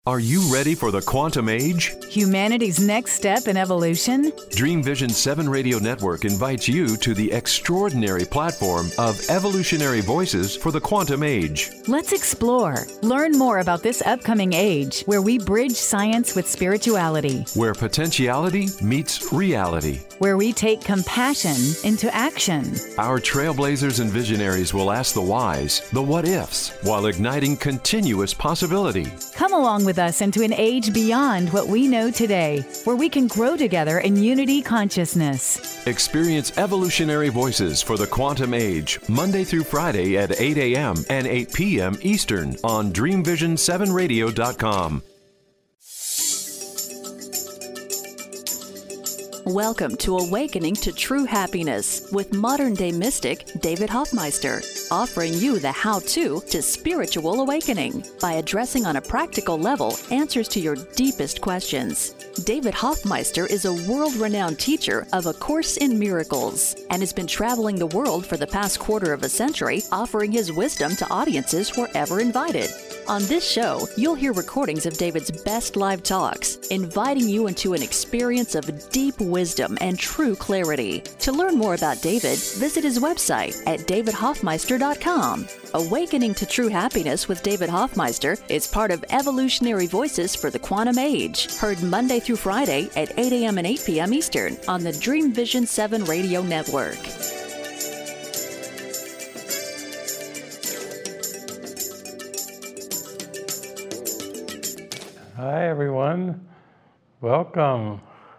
Are you ready for the quantum age? Humanity's next step in evolution? Dream Vision 7 Radio Network invites you to the extraordinary platform of evolutionary voices for the quantum age. Let's explore. Learn more about this upcoming age where we bridge science with spirituality. Where potentiality meets reality. Where we take compassion into action. Our trailblazers and visionaries will ask the whys, the what ifs, while igniting continuous possibility. Come along with us into an age beyond what we know today, where we can grow together in unity consciousness. Experience evolutionary voices for the quantum age, Monday through Friday at 8 a.m. and 8 p.m. Eastern on DreamVision7Radio.com. Welcome to Awakening to True Happiness with modern-day mystic David Hoffmeister, offering you the how-to to spiritual awakening by addressing on a practical level answers to your deepest questions. David Hoffmeister is a world-renowned teacher of A Course in Miracles and has been traveling the world for the past quarter of a century, offering his wisdom to audiences wherever invited. On this show, you'll hear recordings of David's best live talks, inviting you into an experience of deep wisdom and true clarity. To learn more about David, visit his website at davidhoffmeister.com. Awakening to True Happiness with David Hoffmeister is part of Evolutionary Voices for the Quantum Age, heard Monday through Friday at 8 a.m. and 8 p.m. Eastern on the Dream Vision 7 Radio Network. Hi, everyone. Welcome.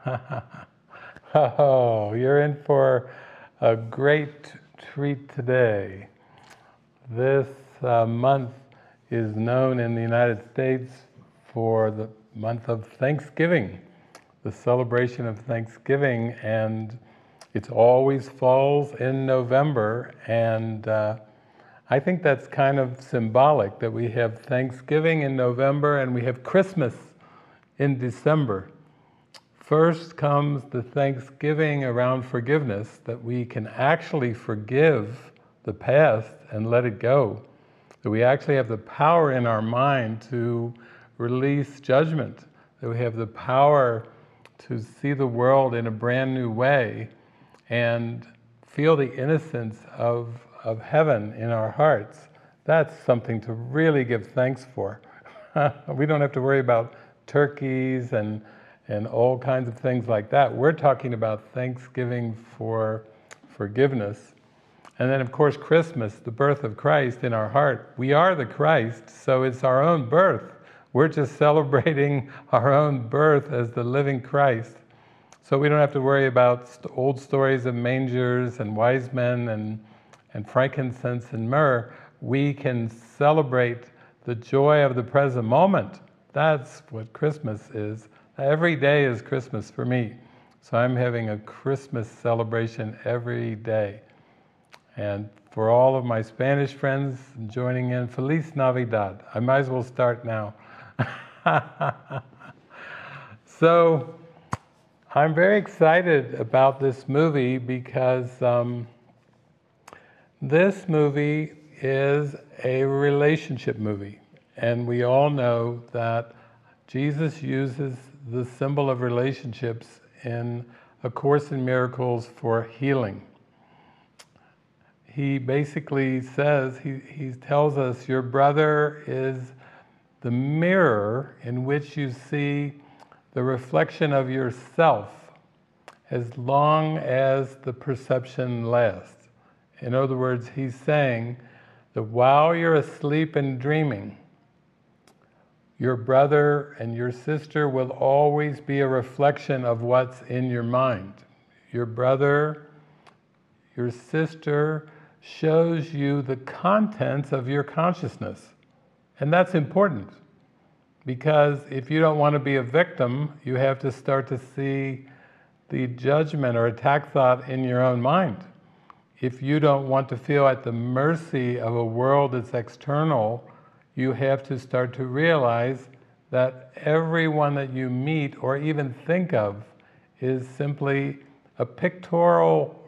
Oh, you're in for a great treat today. This month is known in the United States for the month of Thanksgiving, the celebration of Thanksgiving, and it always falls in November, and I think that's kind of symbolic that we have Thanksgiving in November and we have Christmas in December. First comes the Thanksgiving around forgiveness, that we can actually forgive the past and let it go. That we actually have the power in our mind to release judgment. That we have the power to see the world in a brand new way and feel the innocence of heaven in our hearts. That's something to really give thanks for. We don't have to worry about turkeys and all kinds of things like that. We're talking about Thanksgiving for forgiveness. And then of course Christmas, the birth of Christ in our heart. We are the Christ, so it's our own birth. We're just celebrating our own birth as the living Christ. So we don't have to worry about old stories of mangers and wise men and frankincense and myrrh. We can celebrate the joy of the present moment. That's what Christmas is. Every day is Christmas for me. So I'm having a Christmas celebration every day. And for all of my Spanish friends joining in, Feliz Navidad. I might as well start now. So I'm very excited about this movie because this movie is a relationship movie, and we all know that Jesus uses the symbol of relationships in A Course in Miracles for healing. He basically says, he tells us, your brother is the mirror in which you see the reflection of yourself as long as the perception lasts. In other words, he's saying that while you're asleep and dreaming, your brother and your sister will always be a reflection of what's in your mind. Your brother, your sister shows you the contents of your consciousness. And that's important, because if you don't want to be a victim, you have to start to see the judgment or attack thought in your own mind. If you don't want to feel at the mercy of a world that's external, you have to start to realize that everyone that you meet or even think of is simply a pictorial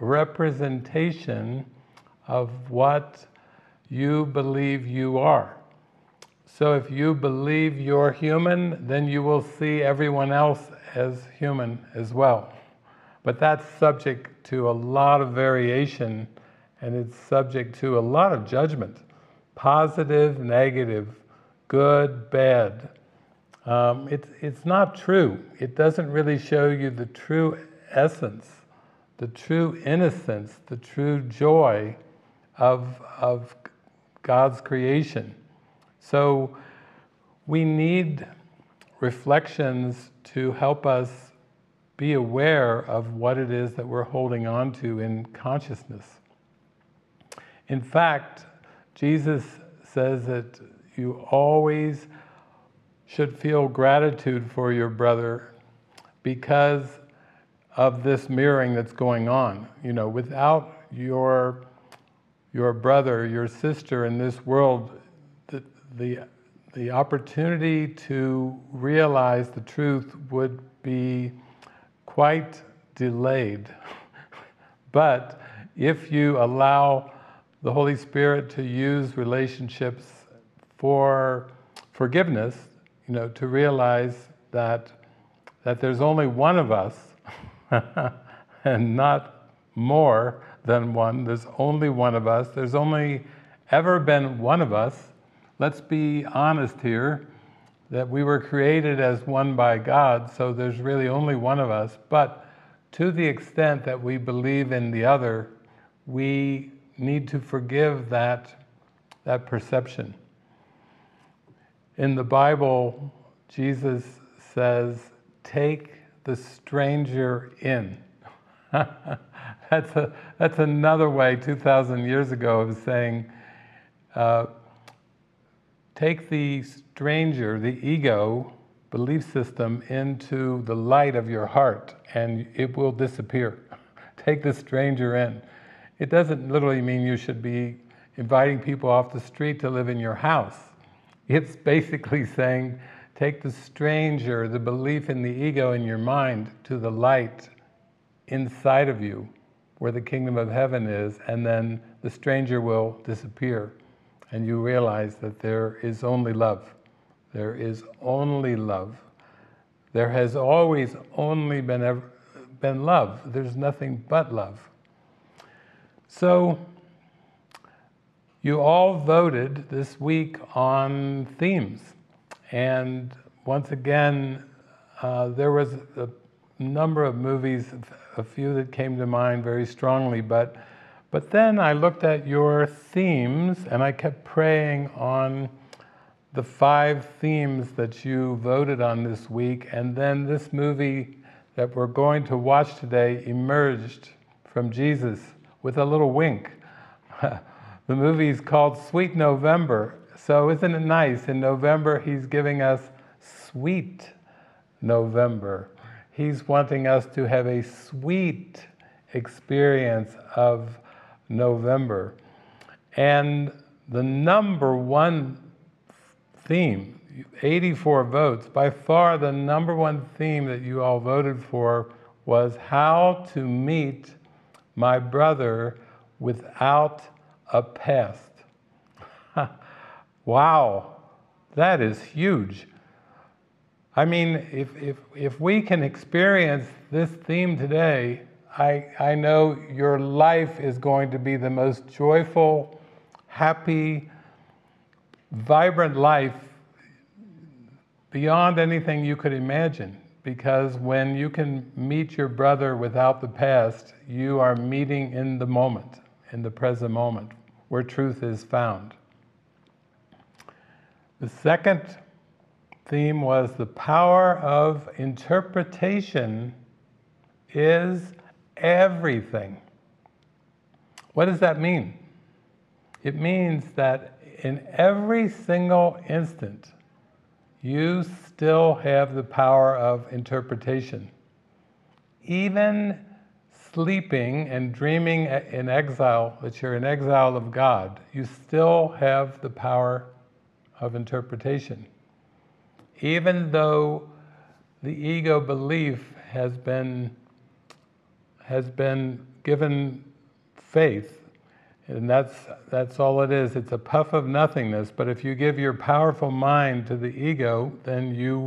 representation of what you believe you are. So if you believe you're human, then you will see everyone else as human as well. But that's subject to a lot of variation, and it's subject to a lot of judgment. Positive, negative, good, bad. It's not true. It doesn't really show you the true essence, the true innocence, the true joy of God's creation. So we need reflections to help us be aware of what it is that we're holding on to in consciousness. In fact, Jesus says that you always should feel gratitude for your brother because of this mirroring that's going on. You know, without your brother, your sister in this world, the opportunity to realize the truth would be quite delayed. But if you allow the Holy Spirit to use relationships for forgiveness, you know, to realize that there's only one of us and not more than one. There's only one of us. There's only ever been one of us. Let's be honest here, that we were created as one by God, so there's really only one of us. But to the extent that we believe in the other, we need to forgive that perception. In the Bible, Jesus says, take the stranger in. That's another way 2,000 years ago of saying, take the stranger, the ego belief system, into the light of your heart and it will disappear. Take the stranger in. It doesn't literally mean you should be inviting people off the street to live in your house. It's basically saying, take the stranger, the belief in the ego in your mind, to the light inside of you, where the kingdom of heaven is, and then the stranger will disappear. And you realize that there is only love. There is only love. There has always only been love. There's nothing but love. So, you all voted this week on themes. And once again, there was a number of movies, a few that came to mind very strongly, but then I looked at your themes and I kept praying on the 5 themes that you voted on this week, and then this movie that we're going to watch today emerged from Jesus with a little wink. The movie is called Sweet November. So isn't it nice? In November, he's giving us sweet November. He's wanting us to have a sweet experience of November. And the number one theme, 84 votes, by far the number one theme that you all voted for was how to meet my brother without a past. Wow, that is huge. I mean, if we can experience this theme today, I know your life is going to be the most joyful, happy, vibrant life beyond anything you could imagine. Because when you can meet your brother without the past, you are meeting in the moment, in the present moment, where truth is found. The second theme was the power of interpretation is everything. What does that mean? It means that in every single instant, you still have the power of interpretation. Even sleeping and dreaming in exile, that you're in exile of God, you still have the power of interpretation. Even though the ego belief has been given faith, And that's all it is. It's a puff of nothingness. But if you give your powerful mind to the ego, then you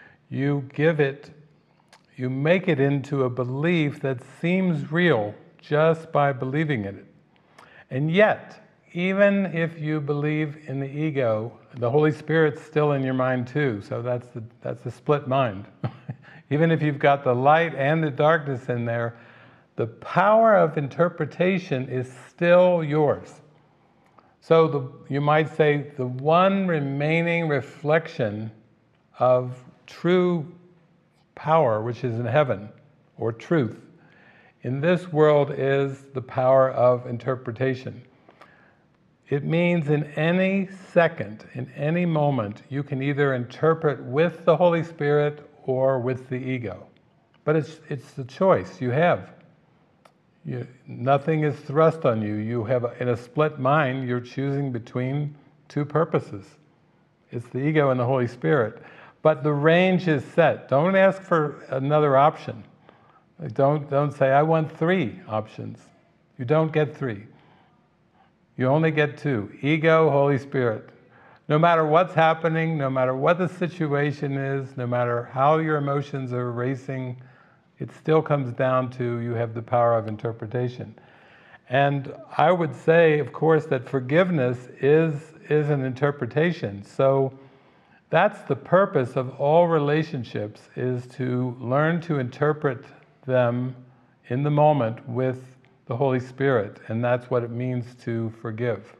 make it into a belief that seems real just by believing in it. And yet, even if you believe in the ego, the Holy Spirit's still in your mind too. So that's the split mind. Even if you've got the light and the darkness in there, the power of interpretation is still yours. So you might say the one remaining reflection of true power, which is in heaven, or truth, in this world is the power of interpretation. It means in any second, in any moment, you can either interpret with the Holy Spirit or with the ego. But it's the choice you have. Nothing is thrust on you. You have, in a split mind, you're choosing between two purposes. It's the ego and the Holy Spirit. But the range is set. Don't ask for another option. Don't say, I want 3 options. You don't get 3. You only get 2. Ego, Holy Spirit. No matter what's happening, no matter what the situation is, no matter how your emotions are racing, it still comes down to you have the power of interpretation. And I would say, of course, that forgiveness is an interpretation. So that's the purpose of all relationships, is to learn to interpret them in the moment with the Holy Spirit. And that's what it means to forgive.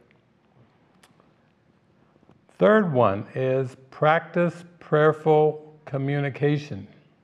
Third one is practice prayerful communication.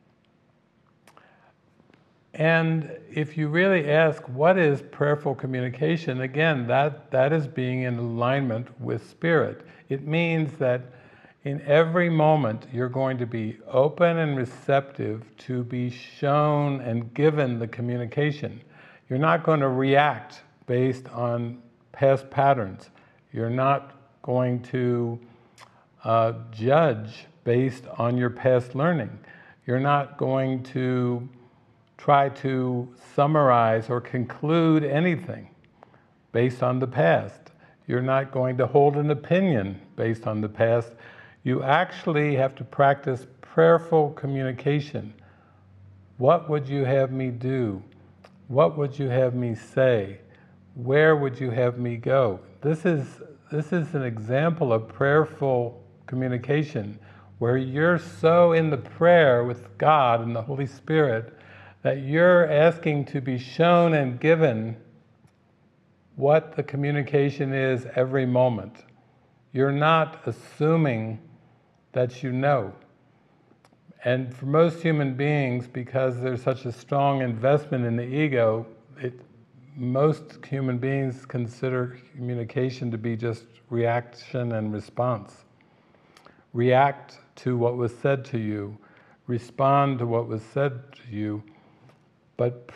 And if you really ask, what is prayerful communication? Again, that is being in alignment with Spirit. It means that in every moment you're going to be open and receptive to be shown and given the communication. You're not going to react based on past patterns. You're not going to judge based on your past learning. You're not going to try to summarize or conclude anything based on the past. You're not going to hold an opinion based on the past. You actually have to practice prayerful communication. What would you have me do? What would you have me say? Where would you have me go? This is an example of prayerful communication, where you're so in the prayer with God and the Holy Spirit that you're asking to be shown and given what the communication is every moment. You're not assuming that you know. And for most human beings, because there's such a strong investment in the ego, most human beings consider communication to be just reaction and response. React to what was said to you, respond to what was said to you. But the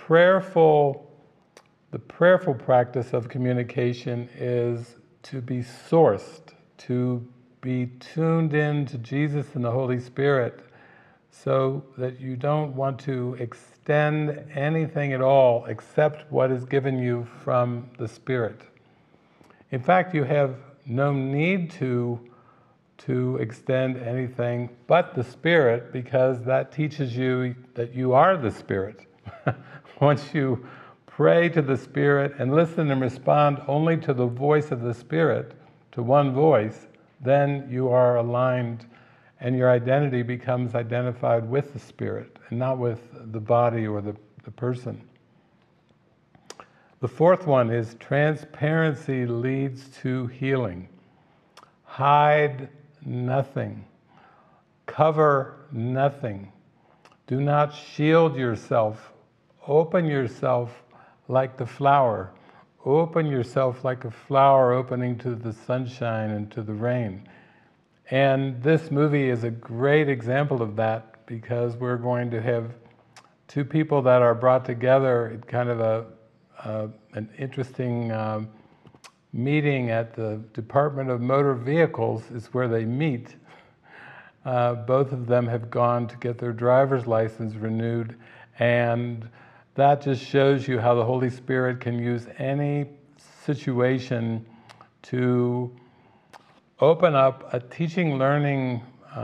prayerful practice of communication is to be sourced, to be tuned in to Jesus and the Holy Spirit, so that you don't want to extend anything at all except what is given you from the Spirit. In fact, you have no need to extend anything but the Spirit, because that teaches you that you are the Spirit. Once you pray to the Spirit and listen and respond only to the voice of the Spirit, to one voice, then you are aligned and your identity becomes identified with the Spirit and not with the body or the person. The fourth one is transparency leads to healing. Hide nothing. Cover nothing. Do not shield yourself. Open yourself like the flower. Open yourself like a flower opening to the sunshine and to the rain. And this movie is a great example of that, because we're going to have 2 people that are brought together at kind of an interesting meeting at the Department of Motor Vehicles is where they meet. Both of them have gone to get their driver's license renewed, and that just shows you how the Holy Spirit can use any situation to open up a teaching-learning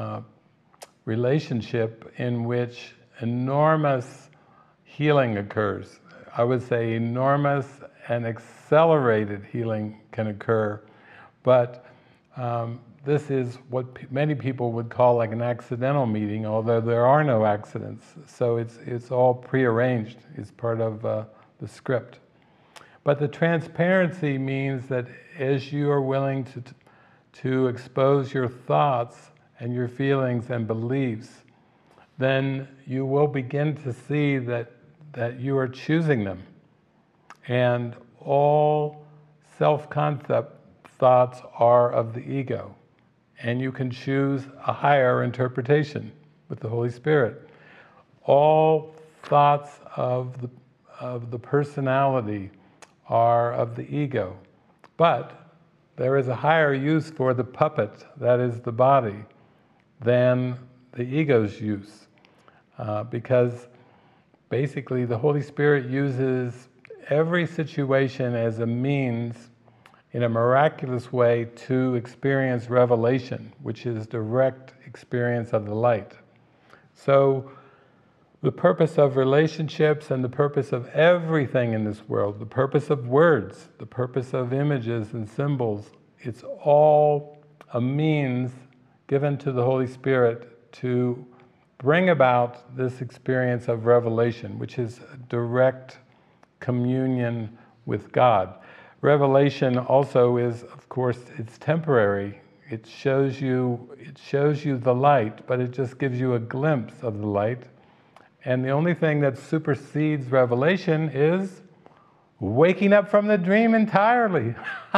relationship in which enormous healing occurs. I would say enormous and accelerated healing can occur, but this is what many people would call like an accidental meeting, although there are no accidents. So it's all prearranged. It's part of the script. But the transparency means that as you are willing to expose your thoughts and your feelings and beliefs, then you will begin to see that you are choosing them. And all self-concept thoughts are of the ego. And you can choose a higher interpretation with the Holy Spirit. All thoughts of the personality are of the ego. But there is a higher use for the puppet, that is the body, than the ego's use. Because basically the Holy Spirit uses every situation as a means in a miraculous way to experience revelation, which is direct experience of the light. So the purpose of relationships and the purpose of everything in this world, the purpose of words, the purpose of images and symbols, it's all a means given to the Holy Spirit to bring about this experience of revelation, which is a direct communion with God. Revelation also is, of course, it's temporary. It shows you the light, but it just gives you a glimpse of the light. And the only thing that supersedes revelation is waking up from the dream entirely.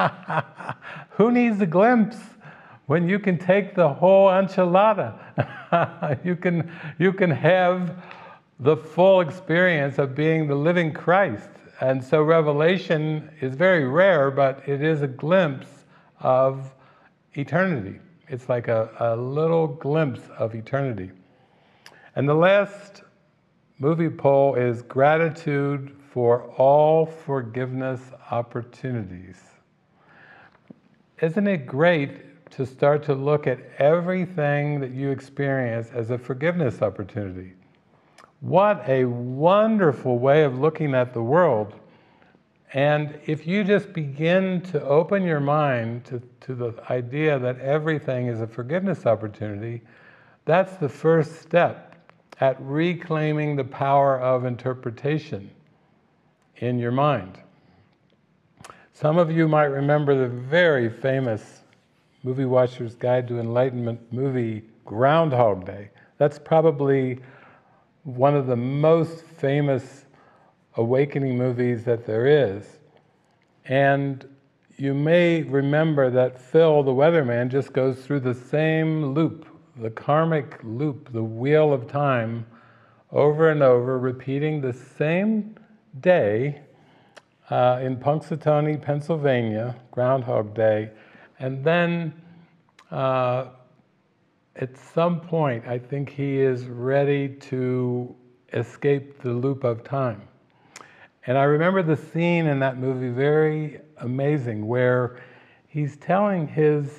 Who needs a glimpse when you can take the whole enchilada? you can have the full experience of being the living Christ. And so revelation is very rare, but it is a glimpse of eternity. It's like a little glimpse of eternity. And the last movie poll is gratitude for all forgiveness opportunities. Isn't it great to start to look at everything that you experience as a forgiveness opportunity? What a wonderful way of looking at the world. And if you just begin to open your mind to the idea that everything is a forgiveness opportunity, that's the first step at reclaiming the power of interpretation in your mind. Some of you might remember the very famous Movie Watcher's Guide to Enlightenment movie, Groundhog Day. That's probably one of the most famous awakening movies that there is. And you may remember that Phil, the weatherman, just goes through the same loop, the karmic loop, the wheel of time, over and over, repeating the same day in Punxsutawney, Pennsylvania, Groundhog Day. And then at some point, I think he is ready to escape the loop of time. And I remember the scene in that movie very amazing, where he's telling his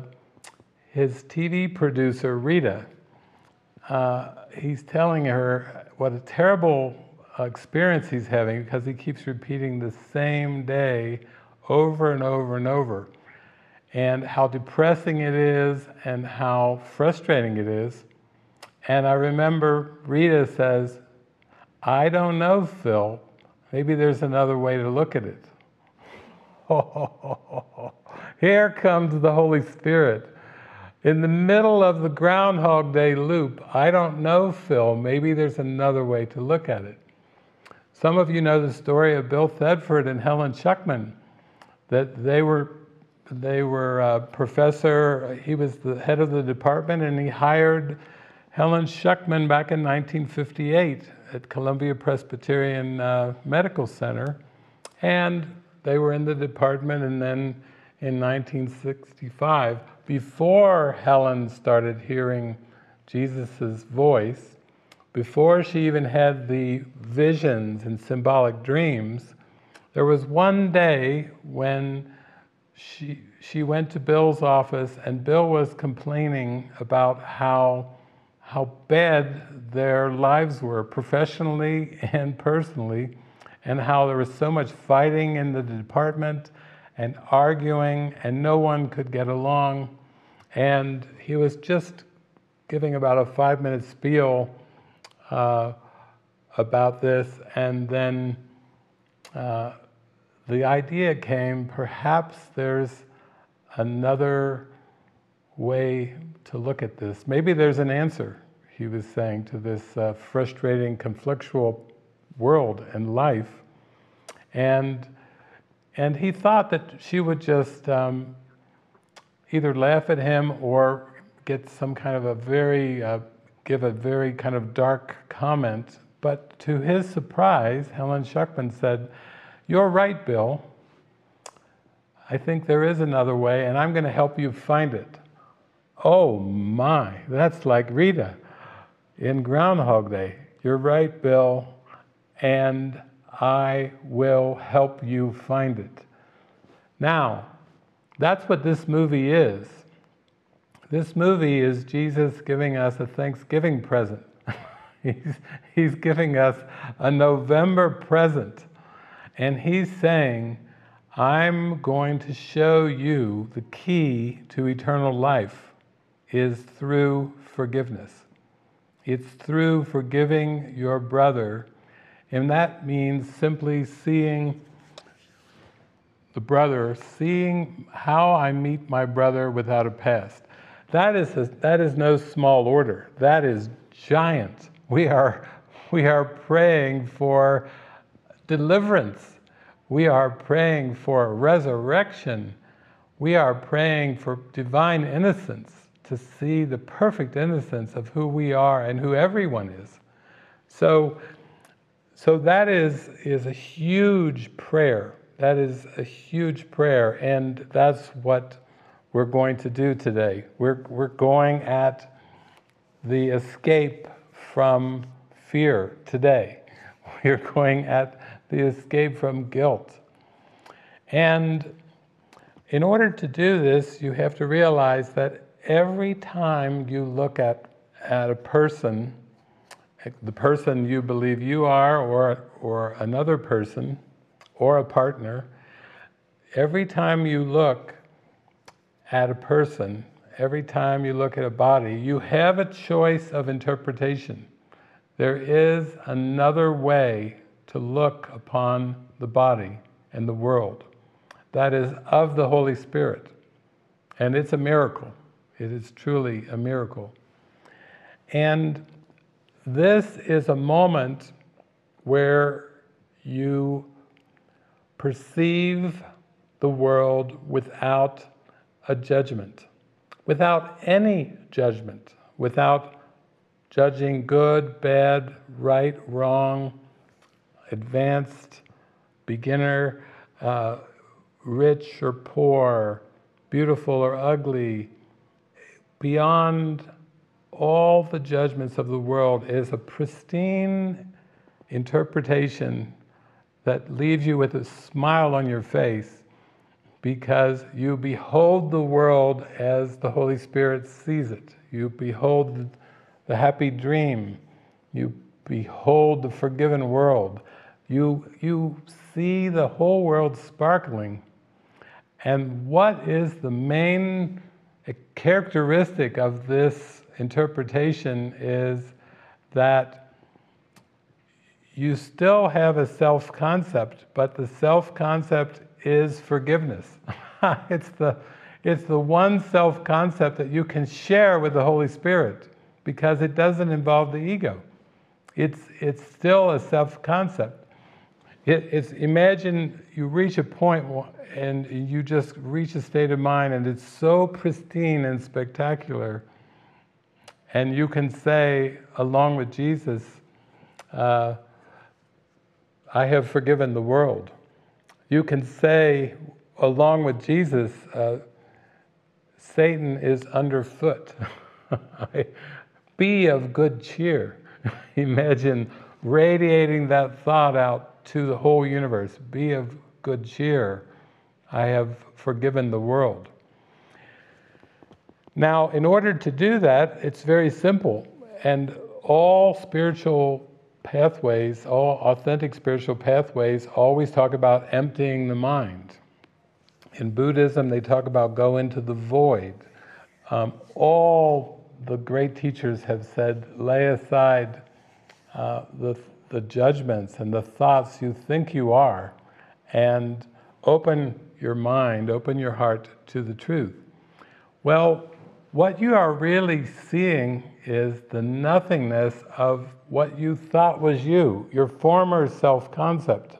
TV producer, Rita, he's telling her what a terrible experience he's having because he keeps repeating the same day over and over and over, and how depressing it is and how frustrating it is. And I remember Rita says, "I don't know, Phil. Maybe there's another way to look at it." Here comes the Holy Spirit. In the middle of the Groundhog Day loop, "I don't know, Phil. Maybe there's another way to look at it." Some of you know the story of Bill Thetford and Helen Schucman, that they were professor, he was the head of the department, and he hired Helen Schucman back in 1958 at Columbia Presbyterian Medical Center. And they were in the department, and then in 1965, before Helen started hearing Jesus' voice, before she even had the visions and symbolic dreams, There was one day when she went to Bill's office, and Bill was complaining about how bad their lives were, professionally and personally, and how there was so much fighting in the department and arguing, and no one could get along. And he was just giving about a 5-minute spiel about this, and then the idea came, perhaps there's another way to look at this. Maybe there's an answer, he was saying, to this frustrating, conflictual world and life. And he thought that she would just either laugh at him or get some kind of give a very kind of dark comment. But to his surprise, Helen Schucman said, "You're right, Bill. I think there is another way, and I'm going to help you find it." Oh my, that's like Rita in Groundhog Day. "You're right, Bill, and I will help you find it." Now, that's what this movie is. This movie is Jesus giving us a Thanksgiving present. He's giving us a November present. And he's saying, I'm going to show you the key to eternal life is through forgiveness. It's through forgiving your brother, and that means simply seeing the brother, seeing how I meet my brother without a past. That is no small order. That is giant. We are praying for deliverance. We are praying for resurrection. We are praying for divine innocence, to see the perfect innocence of who we are and who everyone is. So that is a huge prayer. That is a huge prayer, and that's what we're going to do today. We're going at the escape from fear today. We're going at the escape from guilt. And in order to do this, you have to realize that every time you look at a person, the person you believe you are, or another person, or a partner, every time you look at a person, every time you look at a body, you have a choice of interpretation. There is another way to look upon the body and the world that is of the Holy Spirit. And it's a miracle. It is truly a miracle. And this is a moment where you perceive the world without a judgment, without any judgment, without judging good, bad, right, wrong, advanced, beginner, rich or poor, beautiful or ugly. Beyond all the judgments of the world is a pristine interpretation that leaves you with a smile on your face, because you behold the world as the Holy Spirit sees it. You behold the happy dream. You behold the forgiven world. You see the whole world sparkling. And what is the main characteristic of this interpretation is that you still have a self-concept, but the self-concept is forgiveness. It's the one self-concept that you can share with the Holy Spirit, because it doesn't involve the ego. It's still a self-concept. Imagine you reach a point and you just reach a state of mind and it's so pristine and spectacular, and you can say, along with Jesus, I have forgiven the world. You can say, along with Jesus, Satan is underfoot. Be of good cheer. Imagine radiating that thought out to the whole universe. Be of good cheer. I have forgiven the world. Now, in order to do that, it's very simple. And all spiritual pathways, all authentic spiritual pathways, always talk about emptying the mind. In Buddhism, they talk about go into the void. All the great teachers have said, lay aside the judgments and the thoughts you think you are, and open your mind, open your heart to the truth. Well, what you are really seeing is the nothingness of what you thought was you, your former self-concept.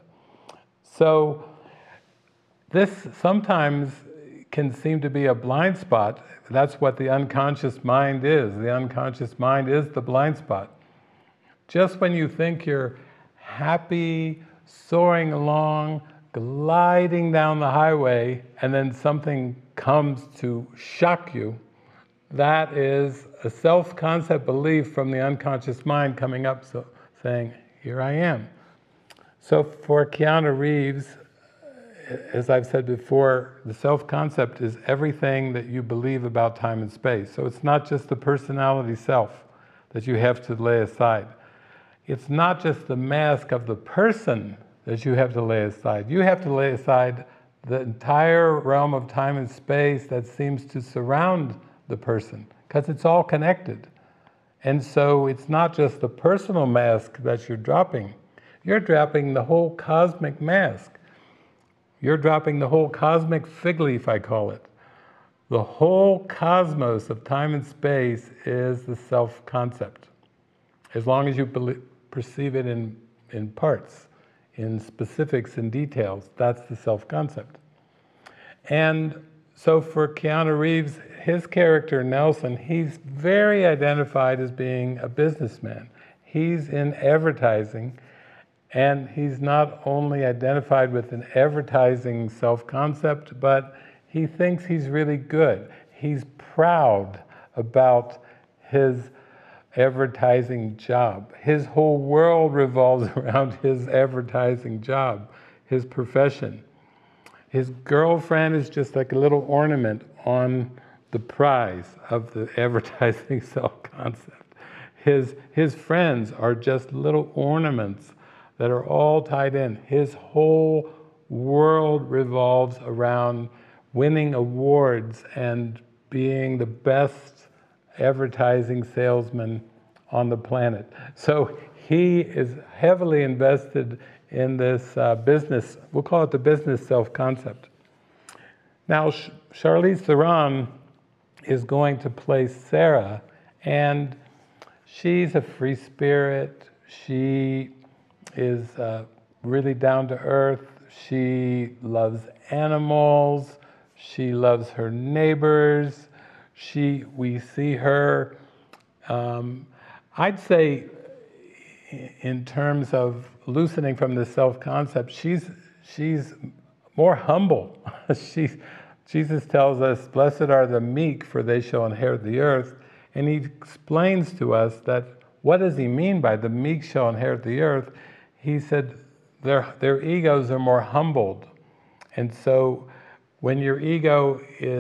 So this sometimes can seem to be a blind spot. That's what the unconscious mind is. The unconscious mind is the blind spot. Just when you think you're happy, soaring along, gliding down the highway, and then something comes to shock you, that is a self-concept belief from the unconscious mind coming up, saying, here I am. So for Keanu Reeves, as I've said before, the self-concept is everything that you believe about time and space. So it's not just the personality self that you have to lay aside. It's not just the mask of the person that you have to lay aside. You have to lay aside the entire realm of time and space that seems to surround the person, because it's all connected. And so it's not just the personal mask that you're dropping the whole cosmic mask. You're dropping the whole cosmic fig leaf, I call it. The whole cosmos of time and space is the self-concept. As long as you perceive it in parts, in specifics and details, that's the self-concept. And so for Keanu Reeves, his character Nelson, he's very identified as being a businessman. He's in advertising, and he's not only identified with an advertising self-concept, but he thinks he's really good. He's proud about his advertising job. His whole world revolves around his advertising job, his profession. His girlfriend is just like a little ornament on the prize of the advertising self-concept. His friends are just little ornaments that are all tied in. His whole world revolves around winning awards and being the best advertising salesman on the planet. So he is heavily invested in this business, we'll call it the business self-concept. Now, Charlize Theron is going to play Sarah, and she's a free spirit. She is really down to earth. She loves animals. She loves her neighbors. We see her, I'd say, in terms of loosening from the self-concept, she's more humble. Jesus tells us, blessed are the meek, for they shall inherit the earth. And he explains to us that, what does he mean by the meek shall inherit the earth? He said their egos are more humbled. And so when your ego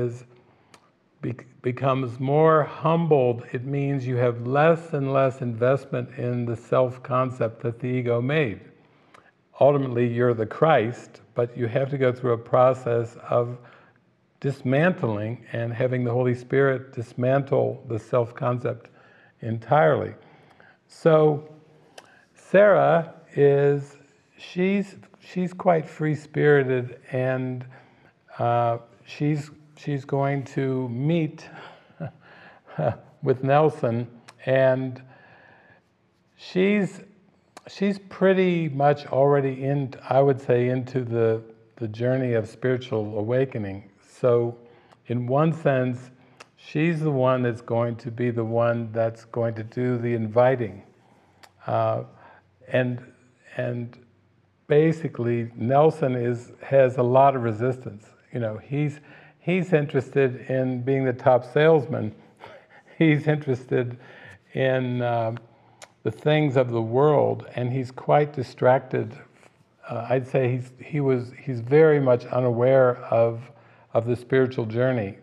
becomes more humbled, it means you have less and less investment in the self-concept that the ego made. Ultimately, you're the Christ, but you have to go through a process of dismantling and having the Holy Spirit dismantle the self-concept entirely. So Sarah she's quite free-spirited, and she's going to meet with Nelson, and she's pretty much already I would say, into the journey of spiritual awakening. So in one sense, she's the one that's going to be the one that's going to do the inviting. And basically, Nelson has a lot of resistance. You know, he's interested in being the top salesman. He's interested in the things of the world, and he's quite distracted I'd say he's very much unaware of the spiritual journey.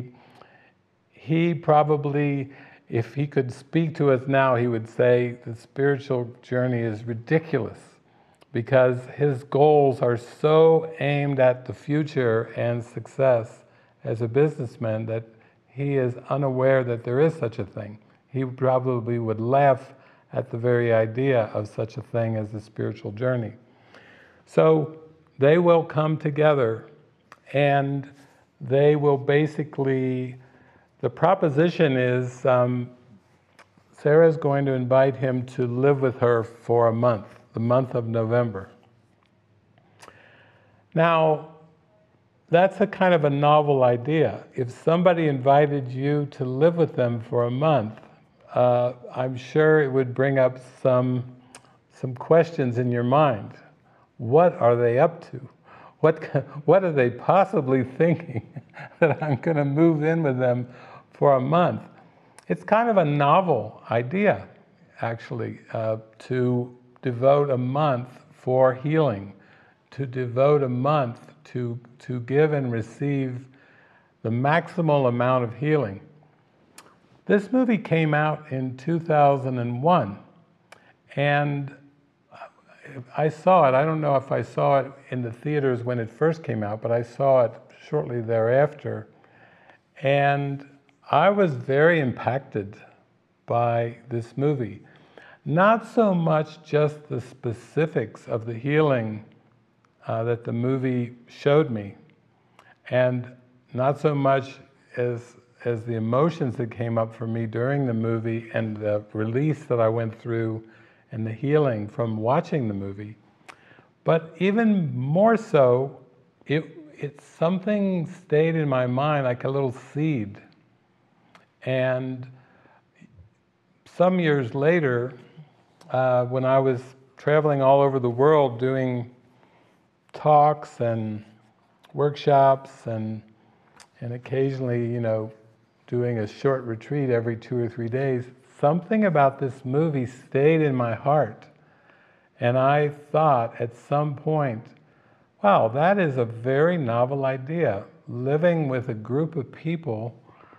He probably, if he could speak to us now, he would say the spiritual journey is ridiculous because his goals are so aimed at the future and success as a businessman that he is unaware that there is such a thing. He probably would laugh at the very idea of such a thing as the spiritual journey. So they will come together and they will basically, the proposition is Sarah's going to invite him to live with her for a month, the month of November. Now, that's a kind of a novel idea. If somebody invited you to live with them for a month, I'm sure it would bring up some questions in your mind. What are they up to? What are they possibly thinking that I'm going to move in with them for a month? It's kind of a novel idea, actually, to devote a month for healing, to devote a month to give and receive the maximal amount of healing. This movie came out in 2001, and I saw it. I don't know if I saw it in the theaters when it first came out, but I saw it shortly thereafter. And I was very impacted by this movie. Not so much just the specifics of the healing that the movie showed me, and not so much as the emotions that came up for me during the movie and the release that I went through and the healing from watching the movie. But even more so, it's something stayed in my mind like a little seed. And some years later, when I was traveling all over the world doing talks and workshops and occasionally, doing a short retreat every 2 or 3 days, something about this movie stayed in my heart. And I thought at some point, wow, that is a very novel idea, living with a group of people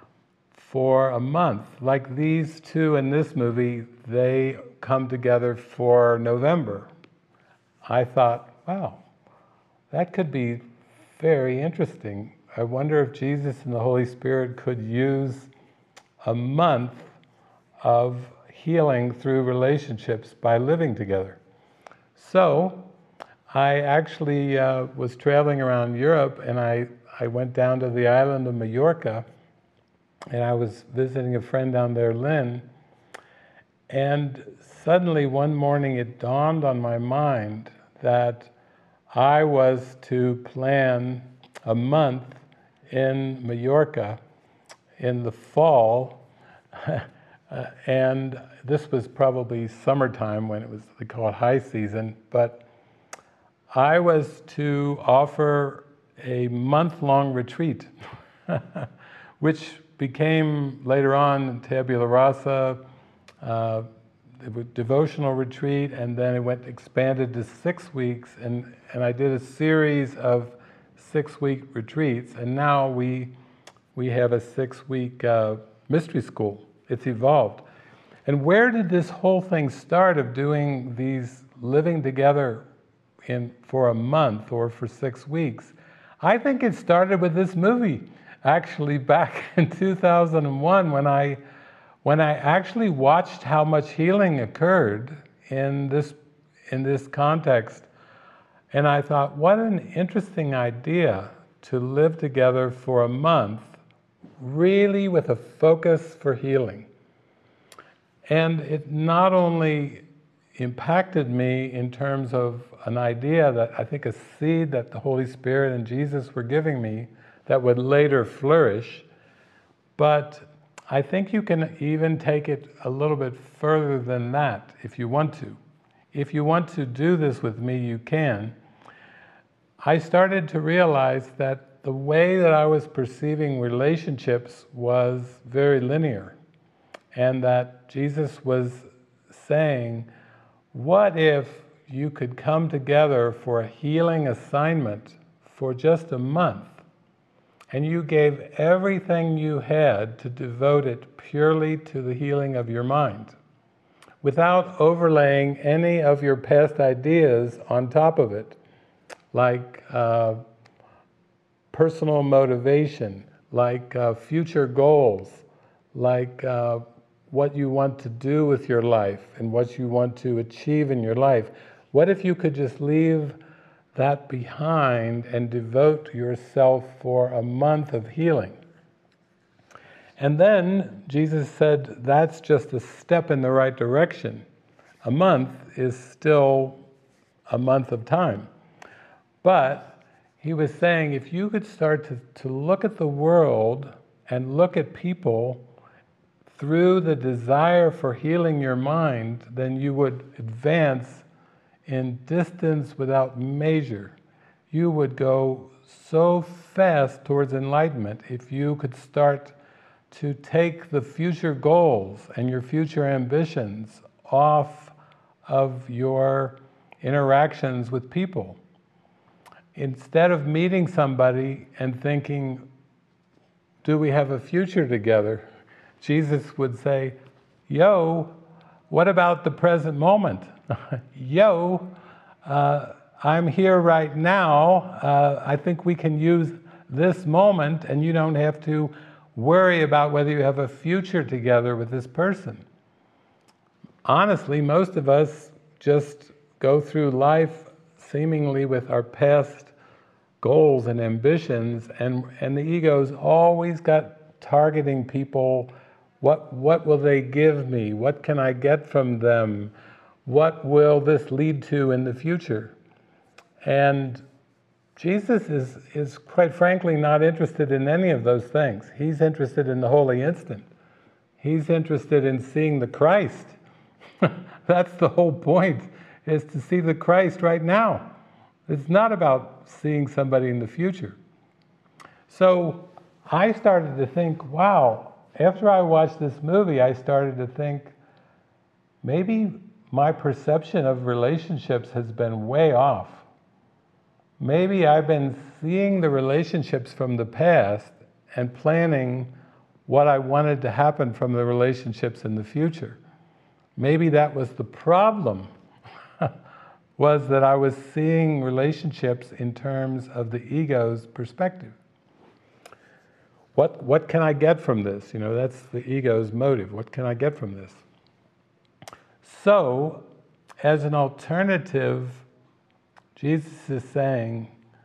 for a month. Like these two in this movie, they come together for November. I thought, wow, that could be very interesting. I wonder if Jesus and the Holy Spirit could use a month of healing through relationships by living together. So I actually was traveling around Europe, and I went down to the island of Majorca, and I was visiting a friend down there, Lynn, and suddenly one morning it dawned on my mind that I was to plan a month in Majorca in the fall, and this was probably summertime when they call it high season, but I was to offer a month-long retreat, which became later on Tabula Rasa, devotional retreat, and then it expanded to 6 weeks, and I did a series of 6-week retreats, and now we have a 6-week mystery school. It's evolved. And where did this whole thing start of doing these living together for a month or for 6 weeks? I think it started with this movie, actually back in 2001 when I actually watched how much healing occurred in this context. And I thought, what an interesting idea to live together for a month, really with a focus for healing. And it not only impacted me in terms of an idea that I think a seed that the Holy Spirit and Jesus were giving me that would later flourish, but I think you can even take it a little bit further than that if you want to. If you want to do this with me, you can. I started to realize that the way that I was perceiving relationships was very linear, and that Jesus was saying, what if you could come together for a healing assignment for just a month, and you gave everything you had to devote it purely to the healing of your mind, without overlaying any of your past ideas on top of it, like personal motivation, like future goals, like what you want to do with your life and what you want to achieve in your life. What if you could just leave that behind and devote yourself for a month of healing? And then Jesus said that's just a step in the right direction. A month is still a month of time. But he was saying if you could start to look at the world and look at people through the desire for healing your mind, then you would advance in distance without measure. You would go so fast towards enlightenment if you could start to take the future goals and your future ambitions off of your interactions with people. Instead of meeting somebody and thinking, do we have a future together? Jesus would say, yo, what about the present moment? Yo, I'm here right now. I think we can use this moment, and you don't have to worry about whether you have a future together with this person. Honestly, most of us just go through life seemingly with our past goals and ambitions, and the ego's always got targeting people. What will they give me? What can I get from them? What will this lead to in the future? And Jesus is quite frankly not interested in any of those things. He's interested in the holy instant. He's interested in seeing the Christ. That's the whole point, is to see the Christ right now. It's not about seeing somebody in the future. So I started to think, wow, after I watched this movie, I started to think, maybe my perception of relationships has been way off. Maybe I've been seeing the relationships from the past and planning what I wanted to happen from the relationships in the future. Maybe that was the problem, was that I was seeing relationships in terms of the ego's perspective. What can I get from this? You know, that's the ego's motive. What can I get from this? So, as an alternative, Jesus is saying,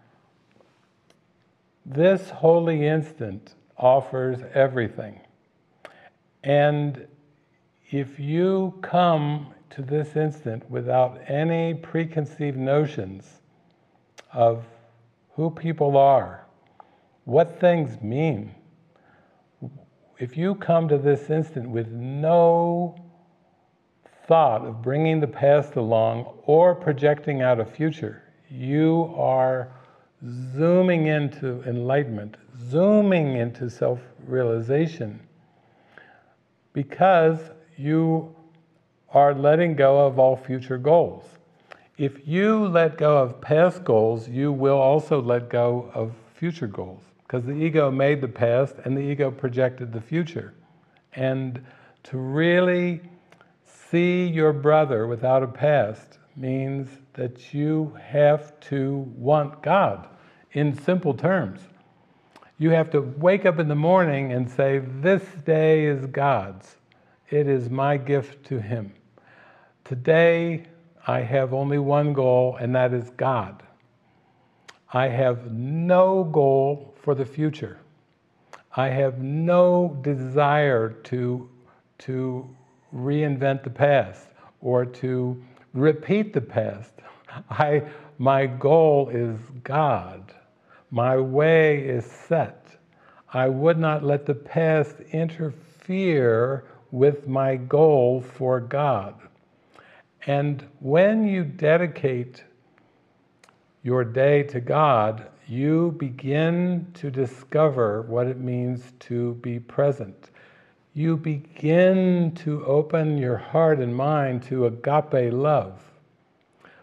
this holy instant offers everything. And if you come to this instant without any preconceived notions of who people are, what things mean, if you come to this instant with no thought of bringing the past along or projecting out a future, you are zooming into enlightenment, zooming into self-realization, because you are letting go of all future goals. If you let go of past goals, you will also let go of future goals, because the ego made the past and the ego projected the future. And to really see your brother without a past means that you have to want God, in simple terms. You have to wake up in the morning and say, this day is God's. It is my gift to Him. Today, I have only one goal, and that is God. I have no goal for the future. I have no desire to reinvent the past or to repeat the past. My goal is God. My way is set. I would not let the past interfere with my goal for God. And when you dedicate your day to God, you begin to discover what it means to be present. You begin to open your heart and mind to agape love.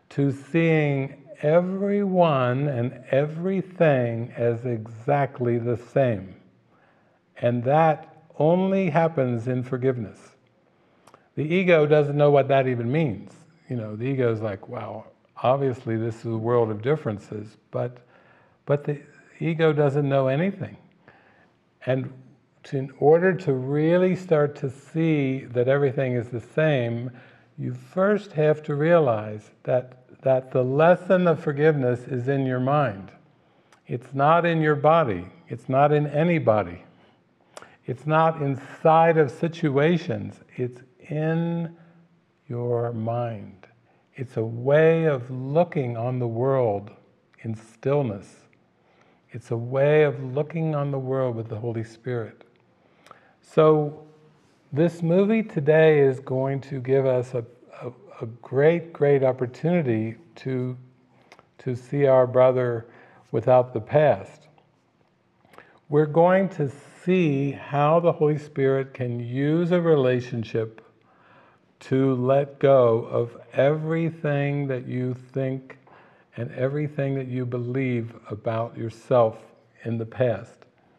to seeing everyone and everything as exactly the same. And that only happens in forgiveness. The ego doesn't know what that even means. The ego is like, wow, obviously this is a world of differences, but the ego doesn't know anything. And in order to really start to see that everything is the same, you first have to realize that the lesson of forgiveness is in your mind. It's not in your body. It's not in anybody. It's not inside of situations. It's in your mind. It's a way of looking on the world in stillness. It's a way of looking on the world with the Holy Spirit. So this movie today is going to give us a great, great opportunity to see our brother without the past. We're going to see how the Holy Spirit can use a relationship to let go of everything that you think and everything that you believe about yourself in the past.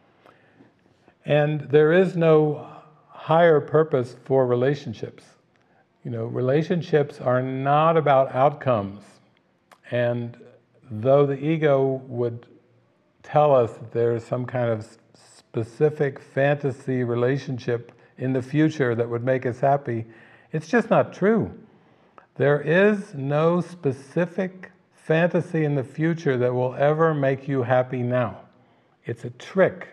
And there is no higher purpose for relationships. Relationships are not about outcomes. And though the ego would tell us that there's some kind of specific fantasy relationship in the future that would make us happy, it's just not true. There is no specific fantasy in the future that will ever make you happy now. It's a trick.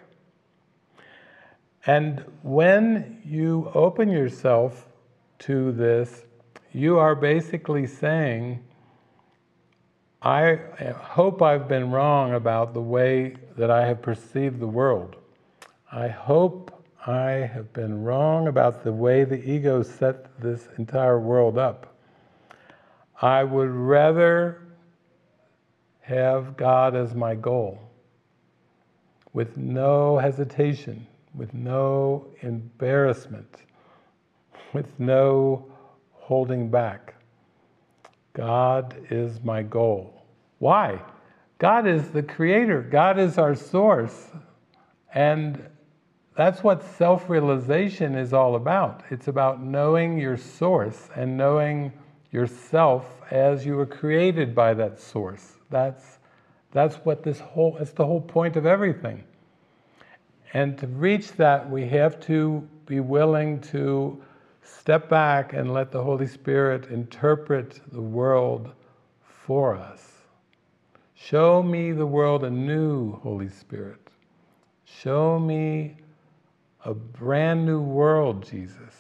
And when you open yourself to this, you are basically saying, I hope I've been wrong about the way that I have perceived the world. I hope I have been wrong about the way the ego set this entire world up. I would rather have God as my goal, with no hesitation, with no embarrassment, with no holding back. God is my goal. Why? God is the creator. God is our source. And that's what self-realization is all about. It's about knowing your source and knowing yourself as you were created by that source. That's what that's the whole point of everything. And to reach that, we have to be willing to step back and let the Holy Spirit interpret the world for us. Show me the world anew, Holy Spirit. Show me a brand new world, Jesus.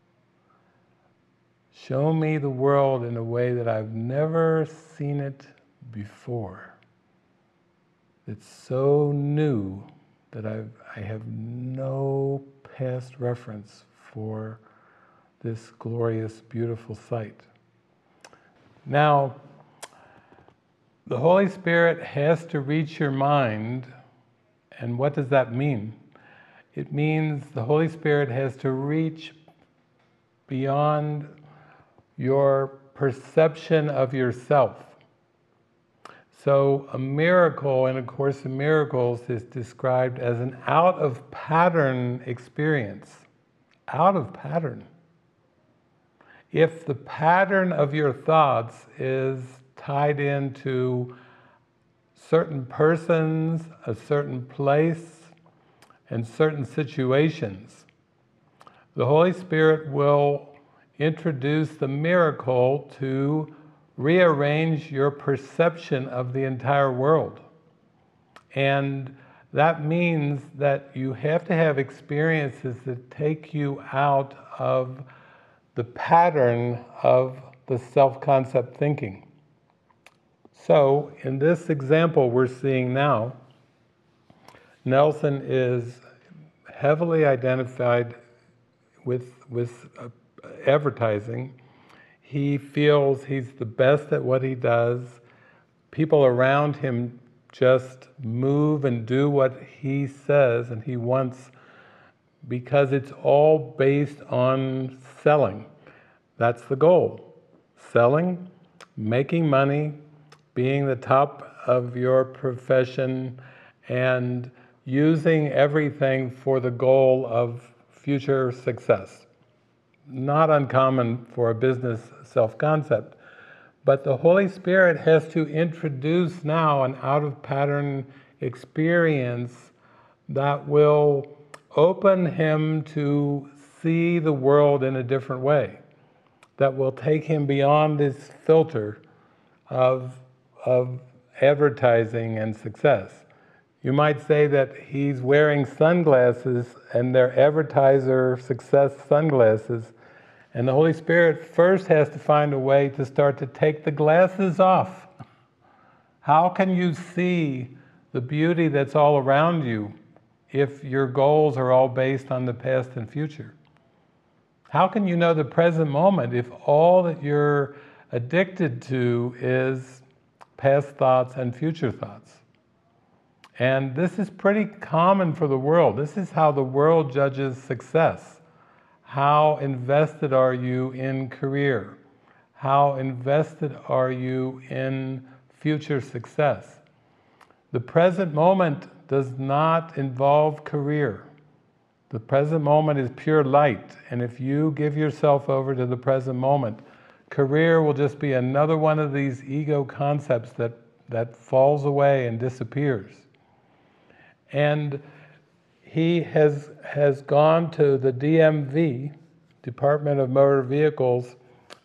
Show me the world in a way that I've never seen it before. It's so new that I have no past reference for this glorious, beautiful sight. Now, the Holy Spirit has to reach your mind, and what does that mean? It means the Holy Spirit has to reach beyond your perception of yourself. So a miracle in A Course in Miracles is described as an out-of-pattern experience. Out of pattern. If the pattern of your thoughts is tied into certain persons, a certain place, and certain situations, the Holy Spirit will introduce the miracle to rearrange your perception of the entire world. And that means that you have to have experiences that take you out of the pattern of the self-concept thinking. So, in this example we're seeing now, Nelson is heavily identified with advertising. He feels he's the best at what he does. People around him just move and do what he says and he wants, because it's all based on selling. That's the goal. Selling making money, being the top of your profession, and using everything for the goal of future success. Not uncommon for a business self-concept. But the Holy Spirit has to introduce now an out-of-pattern experience that will open him to see the world in a different way, that will take him beyond this filter of advertising and success. You might say that he's wearing sunglasses and they're advertiser success sunglasses, and the Holy Spirit first has to find a way to start to take the glasses off. How can you see the beauty that's all around you if your goals are all based on the past and future? How can you know the present moment if all that you're addicted to is past thoughts and future thoughts? And this is pretty common for the world. This is how the world judges success. How invested are you in career? How invested are you in future success? The present moment does not involve career. The present moment is pure light, and if you give yourself over to the present moment, career will just be another one of these ego concepts that falls away and disappears. And he has gone to the DMV, Department of Motor Vehicles,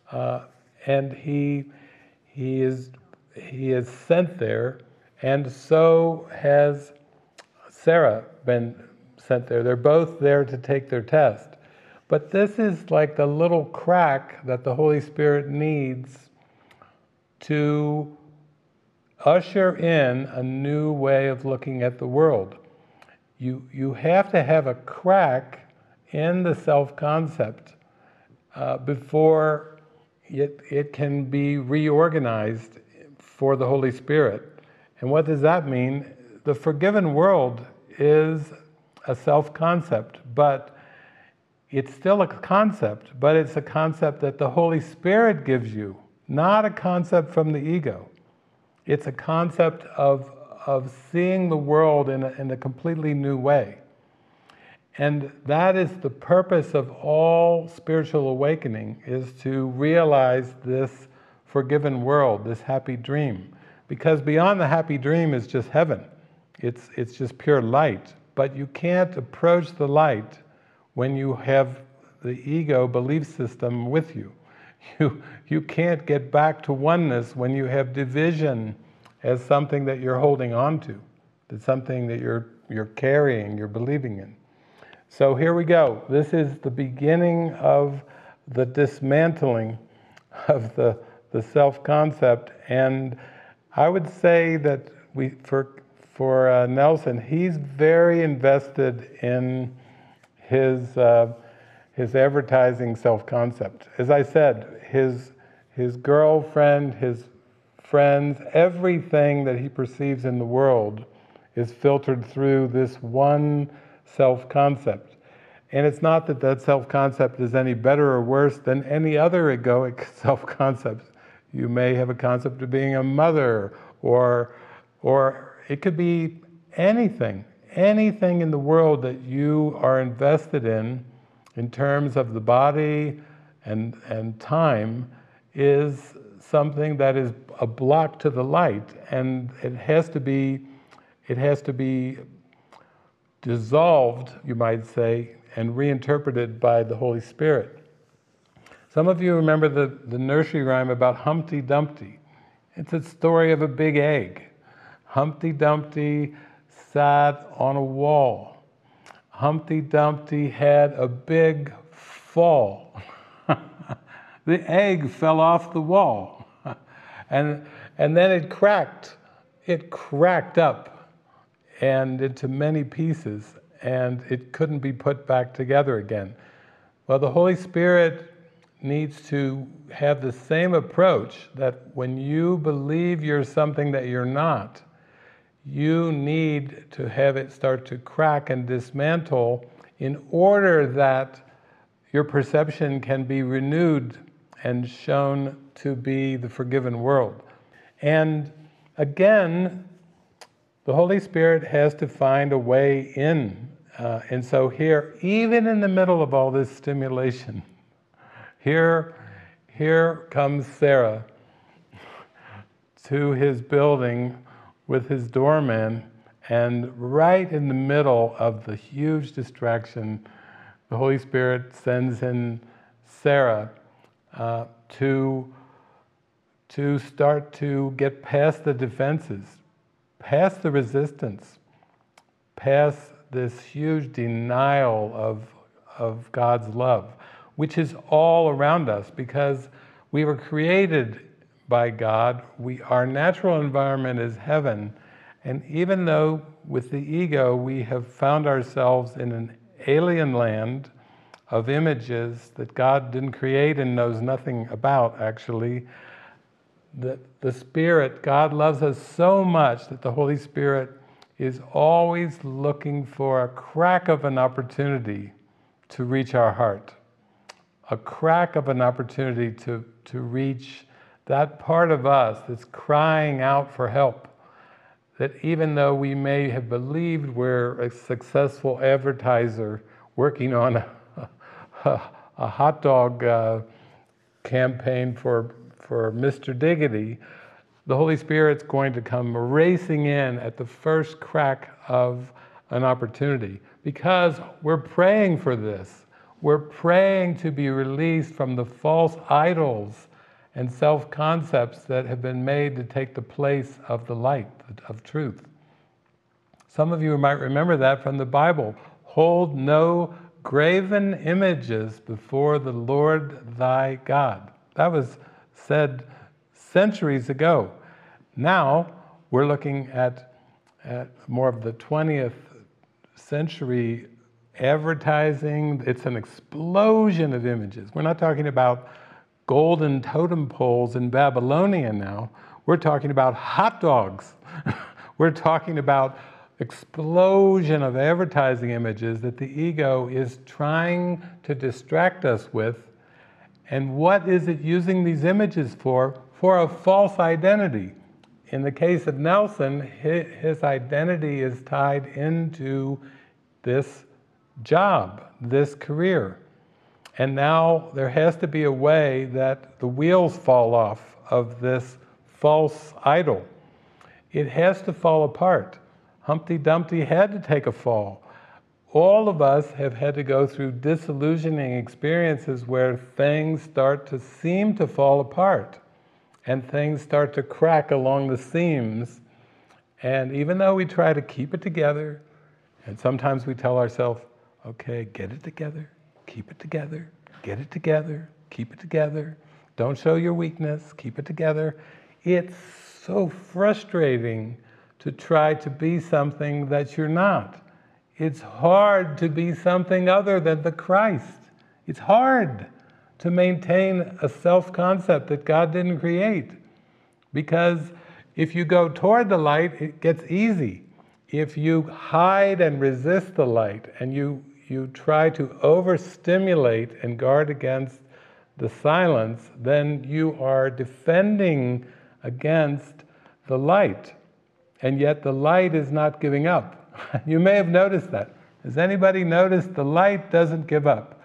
and he is sent there, and so has Sarah been sent there. They're both there to take their test. But this is like the little crack that the Holy Spirit needs to usher in a new way of looking at the world. You have to have a crack in the self-concept before it can be reorganized for the Holy Spirit. And what does that mean? The forgiven world is a self-concept, but it's still a concept, but it's a concept that the Holy Spirit gives you, not a concept from the ego. It's a concept of seeing the world in a completely new way. And that is the purpose of all spiritual awakening, is to realize this forgiven world, this happy dream. Because beyond the happy dream is just heaven. It's just pure light. But you can't approach the light when you have the ego belief system with you. You can't get back to oneness when you have division as something that you're holding on to. It's something that you're carrying, you're believing in. So here we go. This is the beginning of the dismantling of the self-concept. And I would say that for Nelson, he's very invested in his advertising self-concept. As I said, his girlfriend, his friends, everything that he perceives in the world is filtered through this one self-concept. And it's not that self-concept is any better or worse than any other egoic self-concept. You may have a concept of being a mother, or it could be anything in the world that you are invested in terms of the body and time, is something that is a block to the light, and it has to be dissolved, you might say, and reinterpreted by the Holy Spirit. Some of you remember the nursery rhyme about Humpty Dumpty. It's a story of a big egg. Humpty Dumpty sat on a wall. Humpty Dumpty had a big fall. The egg fell off the wall. And then it cracked. It cracked up and into many pieces, and it couldn't be put back together again. Well, the Holy Spirit needs to have the same approach, that when you believe you're something that you're not, you need to have it start to crack and dismantle in order that your perception can be renewed and shown to be the forgiven world. And again, the Holy Spirit has to find a way in. And so here, even in the middle of all this stimulation, here comes Sarah to his building with his doorman, and right in the middle of the huge distraction, the Holy Spirit sends in Sarah to start to get past the defenses, past the resistance, past this huge denial of God's love, which is all around us because we were created by God. Our natural environment is heaven. And even though with the ego we have found ourselves in an alien land of images that God didn't create and knows nothing about, actually, the Spirit, God loves us so much that the Holy Spirit is always looking for a crack of an opportunity to reach our heart, a crack of an opportunity to reach that part of us that's crying out for help. That even though we may have believed we're a successful advertiser working on a hot dog campaign for Mr. Diggity, the Holy Spirit's going to come racing in at the first crack of an opportunity because we're praying for this. We're praying to be released from the false idols and self-concepts that have been made to take the place of the light, of truth. Some of you might remember that from the Bible. Hold no graven images before the Lord thy God. That was said centuries ago. Now we're looking at more of the 20th century advertising. It's an explosion of images. We're not talking about golden totem poles in Babylonia now. We're talking about hot dogs. We're talking about explosion of advertising images that the ego is trying to distract us with. And what is it using these images for? For a false identity. In the case of Nelson, his identity is tied into this job, this career. And now there has to be a way that the wheels fall off of this false idol. It has to fall apart. Humpty Dumpty had to take a fall. All of us have had to go through disillusioning experiences where things start to seem to fall apart and things start to crack along the seams. And even though we try to keep it together, and sometimes we tell ourselves, okay, get it together, keep it together, get it together, keep it together, don't show your weakness, keep it together. It's so frustrating to try to be something that you're not. It's hard to be something other than the Christ. It's hard to maintain a self-concept that God didn't create. Because if you go toward the light, it gets easy. If you hide and resist the light, and you try to overstimulate and guard against the silence, then you are defending against the light. And yet the light is not giving up. You may have noticed that. Has anybody noticed the light doesn't give up?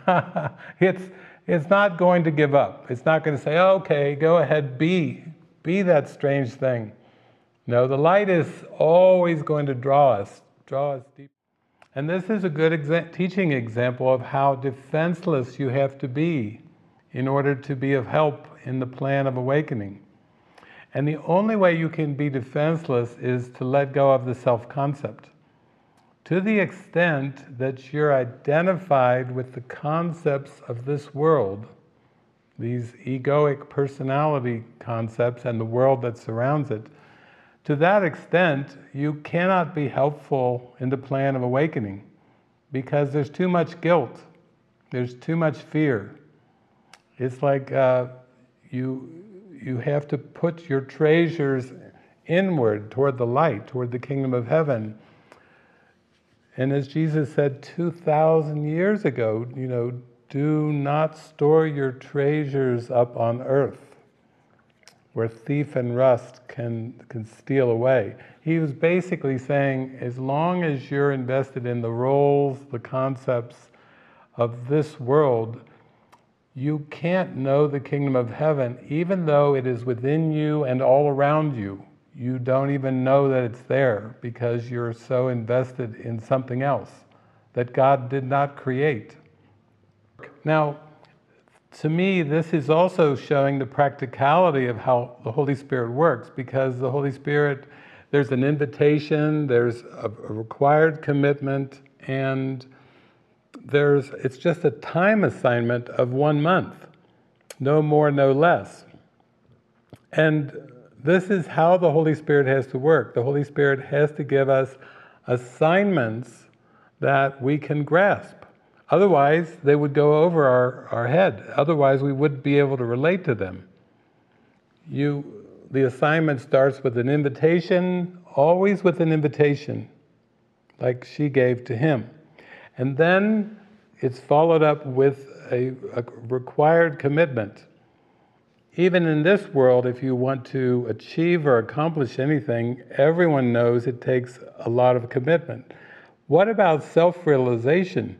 It's not going to give up. It's not going to say, okay, go ahead, be that strange thing. No, the light is always going to draw us deep. And this is a good teaching example of how defenseless you have to be in order to be of help in the plan of awakening. And the only way you can be defenseless is to let go of the self-concept. To the extent that you're identified with the concepts of this world, these egoic personality concepts and the world that surrounds it, to that extent, you cannot be helpful in the plan of awakening because there's too much guilt, there's too much fear. It's like you have to put your treasures inward toward the light, toward the kingdom of heaven. And as Jesus said 2,000 years ago, do not store your treasures up on earth, where thief and rust can steal away. He was basically saying, as long as you're invested in the roles, the concepts of this world, you can't know the kingdom of heaven, even though it is within you and all around you. You don't even know that it's there because you're so invested in something else that God did not create. Now, to me, this is also showing the practicality of how the Holy Spirit works, because the Holy Spirit, there's an invitation, there's a required commitment, and it's just a time assignment of 1 month, no more, no less. And this is how the Holy Spirit has to work. The Holy Spirit has to give us assignments that we can grasp. Otherwise, they would go over our head. Otherwise, we wouldn't be able to relate to them. The assignment starts with an invitation, always with an invitation, like she gave to him. And then it's followed up with a required commitment. Even in this world, if you want to achieve or accomplish anything, everyone knows it takes a lot of commitment. What about self-realization?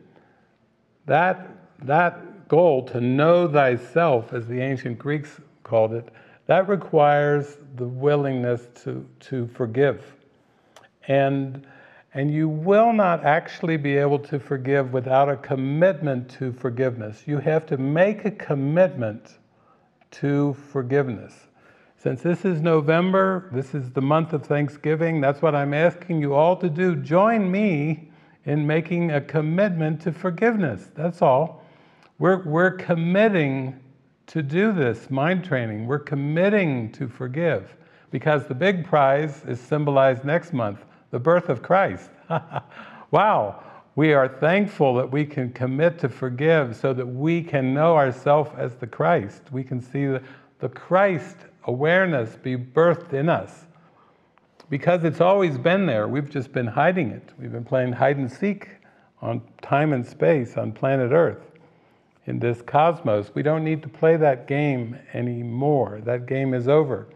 That goal, to know thyself, as the ancient Greeks called it, that requires the willingness to forgive. And you will not actually be able to forgive without a commitment to forgiveness. You have to make a commitment to forgiveness. Since this is November, this is the month of Thanksgiving, that's what I'm asking you all to do. Join me in making a commitment to forgiveness. That's all. We're committing to do this mind training. We're committing to forgive, because the big prize is symbolized next month, the birth of Christ. Wow, we are thankful that we can commit to forgive so that we can know ourselves as the Christ. We can see the Christ awareness be birthed in us. Because it's always been there, we've just been hiding it. We've been playing hide and seek on time and space on planet Earth. In this cosmos, we don't need to play that game anymore. That game is over.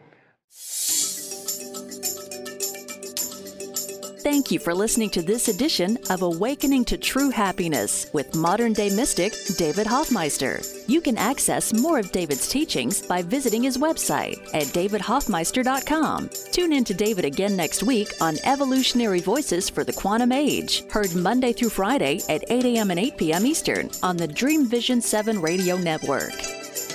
Thank you for listening to this edition of Awakening to True Happiness with modern-day mystic David Hoffmeister. You can access more of David's teachings by visiting his website at davidhoffmeister.com. Tune in to David again next week on Evolutionary Voices for the Quantum Age, heard Monday through Friday at 8 a.m. and 8 p.m. Eastern on the Dream Vision 7 radio network.